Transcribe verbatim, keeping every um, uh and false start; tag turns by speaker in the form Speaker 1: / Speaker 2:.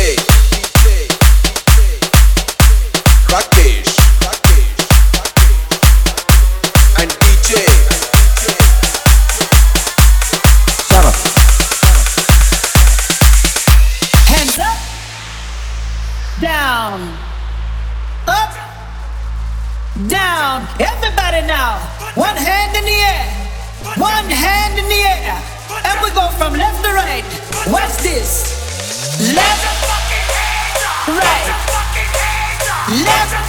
Speaker 1: Rakesh and D J Sharaf.
Speaker 2: Hands up, down, up, down. Everybody now, one hand in the air, one hand in the air, and we go from left to right. Watch this. Left, right, left,